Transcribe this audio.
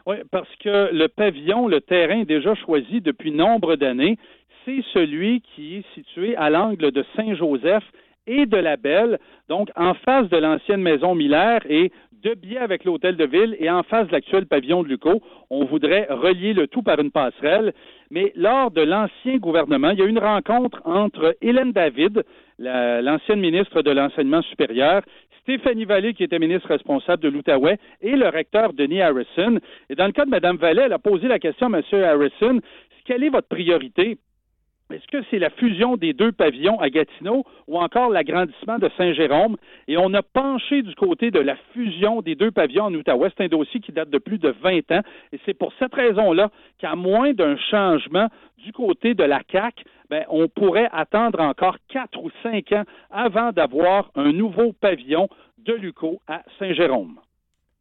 Oui, parce que le pavillon, le terrain est déjà choisi depuis nombre d'années. C'est celui qui est situé à l'angle de Saint-Joseph et de la Belle, donc en face de l'ancienne maison Miller et de biais avec l'hôtel de ville et en face de l'actuel pavillon de Luco. On voudrait relier le tout par une passerelle. Mais lors de l'ancien gouvernement, il y a eu une rencontre entre Hélène David, l'ancienne ministre de l'Enseignement supérieur, Stéphanie Vallée, qui était ministre responsable de l'Outaouais, et le recteur Denis Harrison. Et dans le cas de Mme Vallée, elle a posé la question à M. Harrison, quelle est votre priorité? Est-ce que c'est la fusion des deux pavillons à Gatineau ou encore l'agrandissement de Saint-Jérôme? Et on a penché du côté de la fusion des deux pavillons en Outaouais. C'est un dossier qui date de plus de 20 ans. Et c'est pour cette raison-là qu'à moins d'un changement du côté de la CAQ, on pourrait attendre encore 4 ou 5 ans avant d'avoir un nouveau pavillon de Luco à Saint-Jérôme.